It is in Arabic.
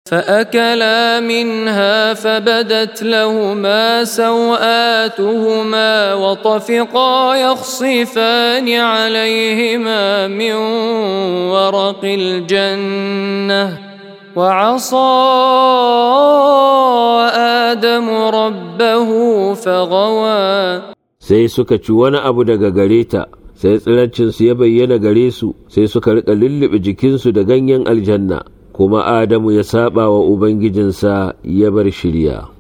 فأكلا منها فبدت لهما سوآتهما وطفقا يخصفان عليهما من ورق الجنة وعصى آدم ربه فغوى. sai suka ci wani abu daga gare ta, sai tsirancinsu ya bayyana gare su, sai suka riƙa lullube jikinsu da ganyen aljanna, kuma Adamu ya saba wa Ubangijinsa ya bar shirya.